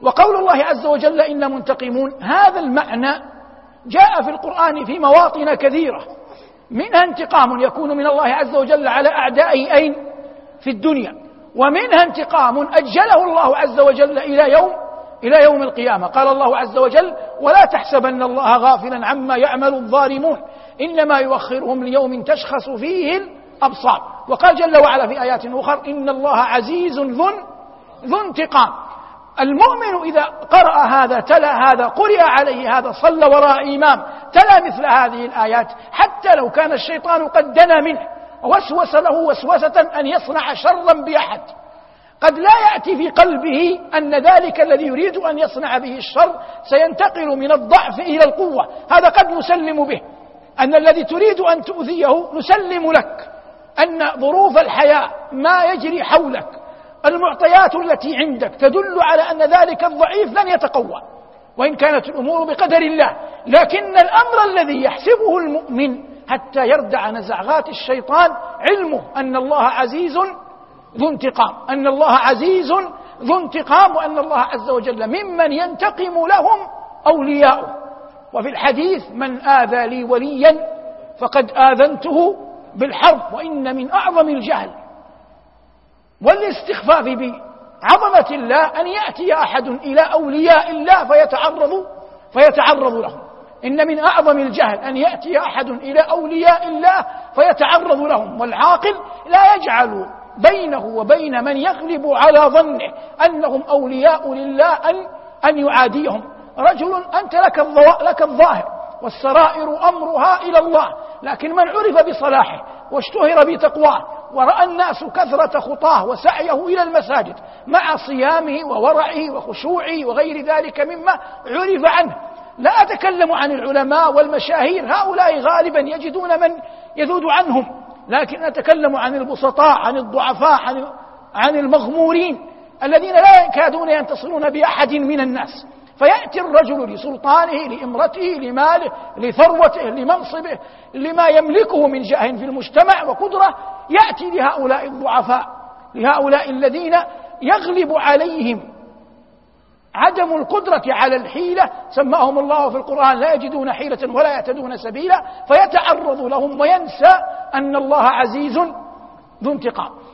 وقول الله عز وجل إن منتقمون، هذا المعنى جاء في القرآن في مواطن كثيرة، منها انتقام يكون من الله عز وجل على أعدائه أين؟ في الدنيا، ومنها انتقام أجله الله عز وجل إلى يوم القيامة. قال الله عز وجل: ولا تحسبن الله غافلا عما يعمل الظالمون إنما يؤخرهم ليوم تشخص فيه الأبصار. وقال جل وعلا في آيات أخرى: إن الله عزيز ذو انتقام. المؤمن إذا قرأ هذا، تلا هذا، قرئ عليه هذا، صلى وراء إمام تلا مثل هذه الآيات، حتى لو كان الشيطان قد دنا منه ووسوس له وسوسة أن يصنع شرا بأحد، قد لا يأتي في قلبه أن ذلك الذي يريد أن يصنع به الشر سينتقل من الضعف إلى القوة، هذا قد نسلم به. أن الذي تريد أن تؤذيه نسلم لك، أن ظروف الحياة، ما يجري حولك، المعطيات التي عندك تدل على أن ذلك الضعيف لن يتقوى، وإن كانت الأمور بقدر الله. لكن الأمر الذي يحسبه المؤمن حتى يردع نزعات الشيطان علمه أن الله عزيز ذو انتقام، أن الله عزيز ذو انتقام، وأن الله عز وجل ممن ينتقم لهم أولياؤه. وفي الحديث: من آذى لي وليا فقد آذنته بالحرب. وإن من أعظم الجهل والاستخفاف بعظمة الله أن يأتي أحد إلى أولياء الله فيتعرض لهم. إن من أعظم الجهل أن يأتي أحد إلى أولياء الله فيتعرض لهم، والعاقل لا يجعل بينه وبين من يغلب على ظنه أنهم أولياء لله أن يعاديهم. رجل أنت لك الظاهر والسرائر أمرها إلى الله، لكن من عرف بصلاحه واشتهر بتقواه ورأى الناس كثرة خطاه وسعيه إلى المساجد مع صيامه وورعه وخشوعه وغير ذلك مما عرف عنه. لا أتكلم عن العلماء والمشاهير، هؤلاء غالبا يجدون من يذود عنهم، لكن أتكلم عن البسطاء، عن الضعفاء، عن المغمورين الذين لا يكادون ينتصرون بأحد من الناس. فيأتي الرجل لسلطانه، لإمرته، لماله، لثروته، لمنصبه، لما يملكه من جاه في المجتمع وقدرة، يأتي لهؤلاء الضعفاء، لهؤلاء الذين يغلب عليهم عدم القدرة على الحيلة، سماهم الله في القرآن: لا يجدون حيلة ولا يهتدون سبيلا، فيتعرض لهم وينسى أن الله عزيز ذو انتقام.